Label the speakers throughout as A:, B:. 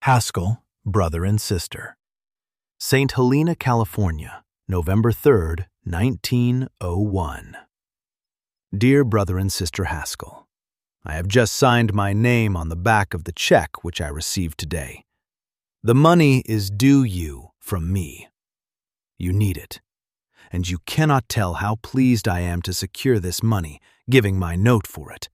A: Haskell, brother and sister. St. Helena, California, November 3rd, 1901. Dear Brother and Sister Haskell, I have just signed my name on the back of the check which I received today. The money is due you from me. You need it, and you cannot tell how pleased I am to secure this money, giving my note for it.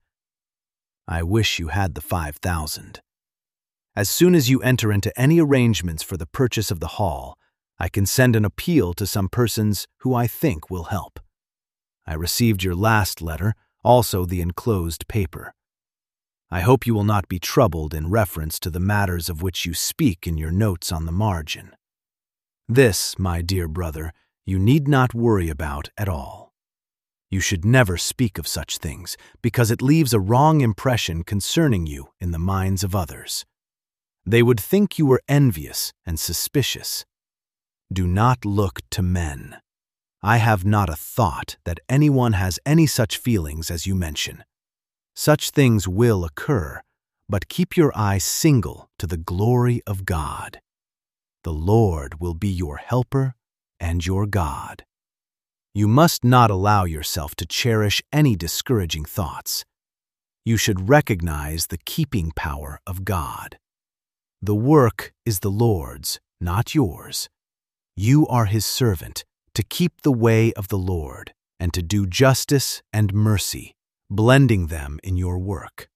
A: I wish you had the 5,000. As soon as you enter into any arrangements for the purchase of the hall, I can send an appeal to some persons who I think will help. I received your last letter, also the enclosed paper. I hope you will not be troubled in reference to the matters of which you speak in your notes on the margin. This, my dear brother, you need not worry about at all. You should never speak of such things, because it leaves a wrong impression concerning you in the minds of others. They would think you were envious and suspicious. Do not look to men. I have not a thought that anyone has any such feelings as you mention. Such things will occur, but keep your eye single to the glory of God. The Lord will be your helper and your God. You must not allow yourself to cherish any discouraging thoughts. You should recognize the keeping power of God. The work is the Lord's, not yours. You are His servant to keep the way of the Lord and to do justice and mercy, blending them in your work.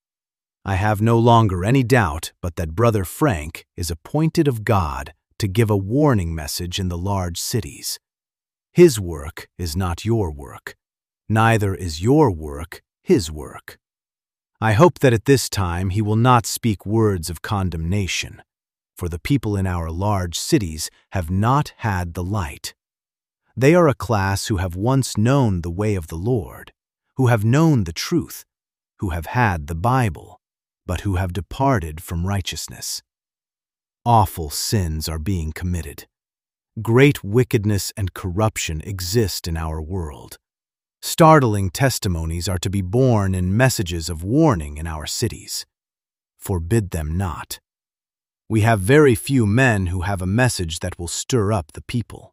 A: I have no longer any doubt but that Brother Frank is appointed of God to give a warning message in the large cities. His work is not your work, neither is your work his work. I hope that at this time he will not speak words of condemnation, for the people in our large cities have not had the light. They are a class who have once known the way of the Lord, who have known the truth, who have had the Bible, but who have departed from righteousness. Awful sins are being committed. Great wickedness and corruption exist in our world. Startling testimonies are to be borne in messages of warning in our cities. Forbid them not. We have very few men who have a message that will stir up the people.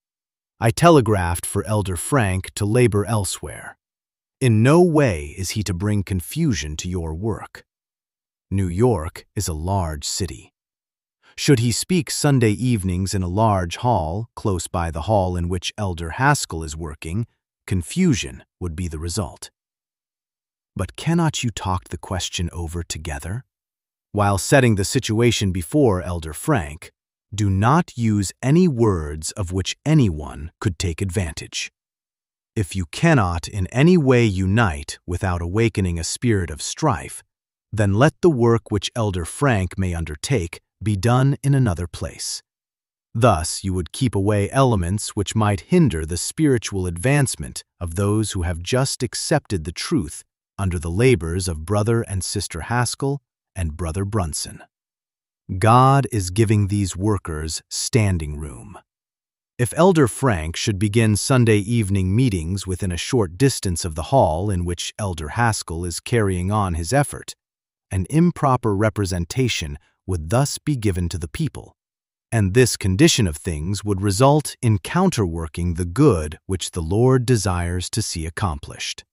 A: I telegraphed for Elder Frank to labor elsewhere. In no way is he to bring confusion to your work. New York is a large city. Should he speak Sunday evenings in a large hall, close by the hall in which Elder Haskell is working, confusion would be the result. But cannot you talk the question over together? While setting the situation before Elder Frank, do not use any words of which anyone could take advantage. If you cannot in any way unite without awakening a spirit of strife, then let the work which Elder Frank may undertake be done in another place. Thus you would keep away elements which might hinder the spiritual advancement of those who have just accepted the truth under the labors of Brother and Sister Haskell and Brother Brunson. God is giving these workers standing room. If Elder Frank should begin Sunday evening meetings within a short distance of the hall in which Elder Haskell is carrying on his effort, an improper representation would thus be given to the people, and this condition of things would result in counterworking the good which the Lord desires to see accomplished.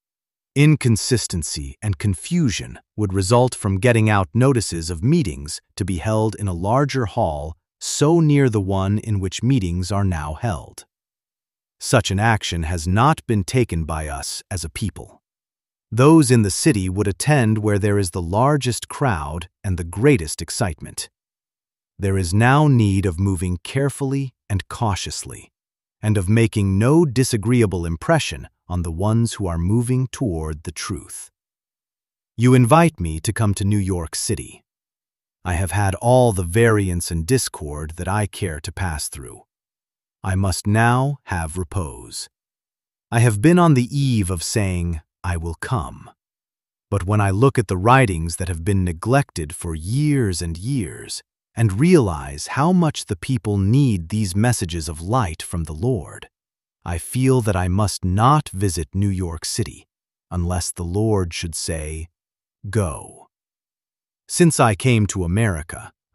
A: Inconsistency and confusion would result from getting out notices of meetings to be held in a larger hall so near the one in which meetings are now held. Such an action has not been taken by us as a people. Those in the city would attend where there is the largest crowd and the greatest excitement. There is now need of moving carefully and cautiously, and of making no disagreeable impression on the ones who are moving toward the truth. You invite me to come to New York City. I have had all the variance and discord that I care to pass through. I must now have repose. I have been on the eve of saying, I will come. But when I look at the writings that have been neglected for years and years, and realize how much the people need these messages of light from the Lord, I feel that I must not visit New York City unless the Lord should say, Go. Since I came to America,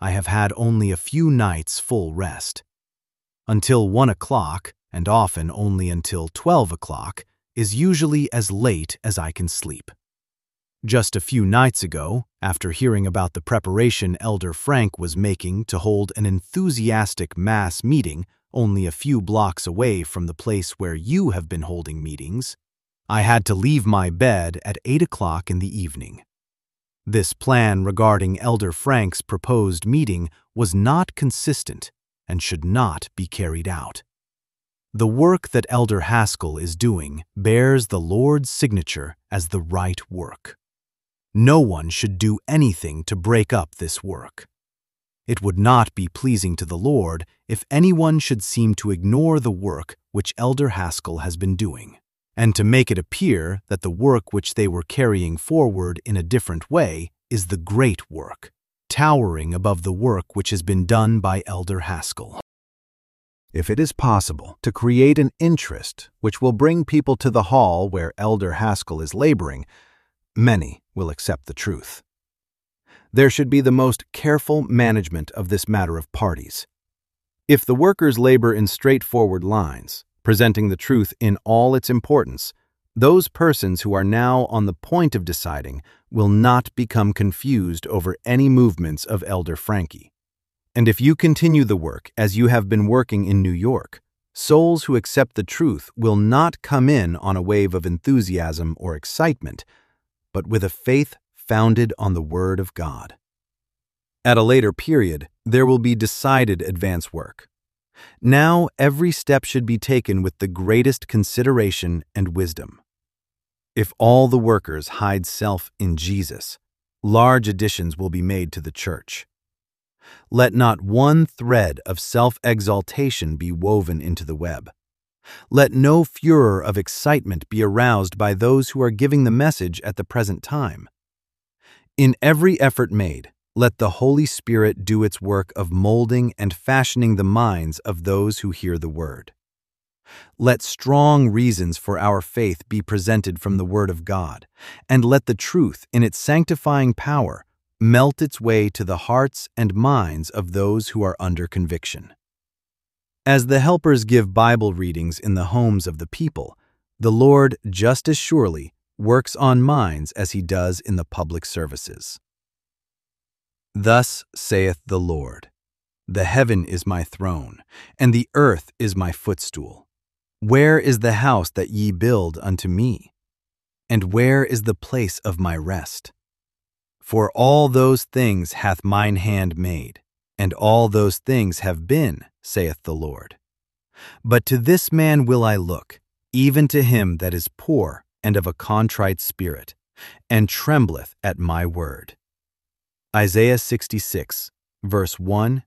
A: I have had only a few nights' full rest. Until 1 o'clock, and often only until 12 o'clock, is usually as late as I can sleep. Just a few nights ago, after hearing about the preparation Elder Frank was making to hold an enthusiastic mass meeting only a few blocks away from the place where you have been holding meetings, I had to leave my bed at 8 o'clock in the evening. This plan regarding Elder Frank's proposed meeting was not consistent and should not be carried out. The work that Elder Haskell is doing bears the Lord's signature as the right work. No one should do anything to break up this work. It would not be pleasing to the Lord if anyone should seem to ignore the work which Elder Haskell has been doing, and to make it appear that the work which they were carrying forward in a different way is the great work, towering above the work which has been done by Elder Haskell. If it is possible to create an interest which will bring people to the hall where Elder Haskell is laboring, many will accept the truth. There should be the most careful management of this matter of parties. If the workers labor in straightforward lines, presenting the truth in all its importance, those persons who are now on the point of deciding will not become confused over any movements of Elder Frankie. And if you continue the work as you have been working in New York, souls who accept the truth will not come in on a wave of enthusiasm or excitement, but with a faith founded on the Word of God. At a later period, there will be decided advance work. Now, every step should be taken with the greatest consideration and wisdom. If all the workers hide self in Jesus, large additions will be made to the church. Let not one thread of self-exaltation be woven into the web. Let no furor of excitement be aroused by those who are giving the message at the present time. In every effort made, let the Holy Spirit do its work of molding and fashioning the minds of those who hear the word. Let strong reasons for our faith be presented from the Word of God, and let the truth in its sanctifying power melt its way to the hearts and minds of those who are under conviction. As the helpers give Bible readings in the homes of the people, the Lord just as surely works on minds as He does in the public services. Thus saith the Lord, the heaven is my throne, and the earth is my footstool. Where is the house that ye build unto me? And where is the place of my rest? For all those things hath mine hand made, and all those things have been, saith the Lord. But to this man will I look, even to him that is poor and of a contrite spirit, and trembleth at my word. Isaiah 66, verse 1-2.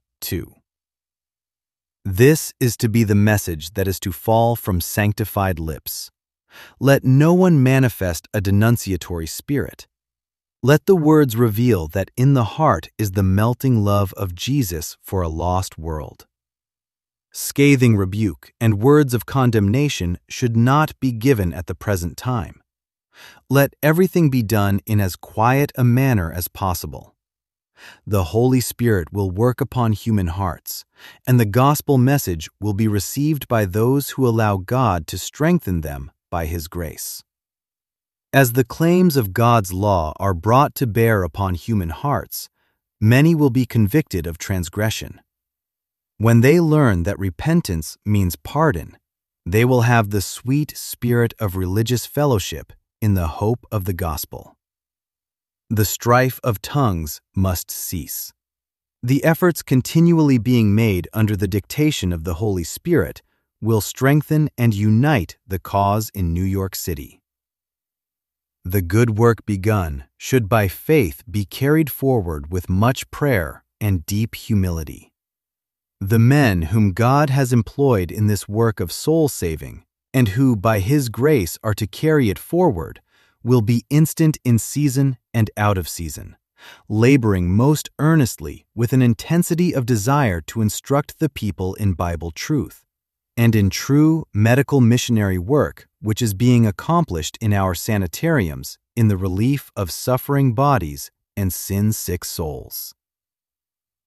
A: This is to be the message that is to fall from sanctified lips. Let no one manifest a denunciatory spirit. Let the words reveal that in the heart is the melting love of Jesus for a lost world. Scathing rebuke and words of condemnation should not be given at the present time. Let everything be done in as quiet a manner as possible. The Holy Spirit will work upon human hearts, and the gospel message will be received by those who allow God to strengthen them by His grace. As the claims of God's law are brought to bear upon human hearts, many will be convicted of transgression. When they learn that repentance means pardon, they will have the sweet spirit of religious fellowship in the hope of the gospel. The strife of tongues must cease. The efforts continually being made under the dictation of the Holy Spirit will strengthen and unite the cause in New York City. The good work begun should by faith be carried forward with much prayer and deep humility. The men whom God has employed in this work of soul saving, and who by His grace are to carry it forward, will be instant in season and out of season, laboring most earnestly with an intensity of desire to instruct the people in Bible truth, and in true medical missionary work which is being accomplished in our sanitariums in the relief of suffering bodies and sin-sick souls.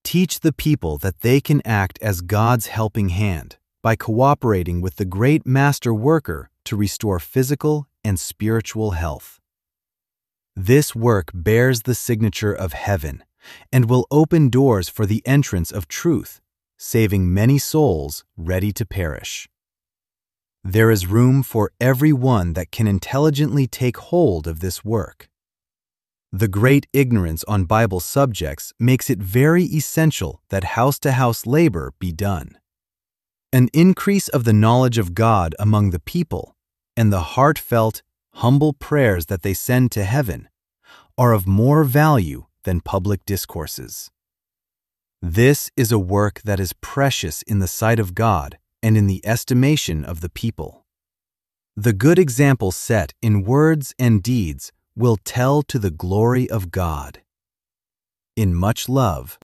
A: teach the people that they can act as God's helping hand by cooperating with the great master worker to restore physical and spiritual health. This work bears the signature of heaven and will open doors for the entrance of truth, saving many souls ready to perish. There is room for every one that can intelligently take hold of this work. The great ignorance on Bible subjects makes it very essential that house-to-house labor be done. An increase of the knowledge of God among the people and the heartfelt, humble prayers that they send to heaven are of more value than public discourses. This is a work that is precious in the sight of God and in the estimation of the people. The good example set in words and deeds will tell to the glory of God. In much love,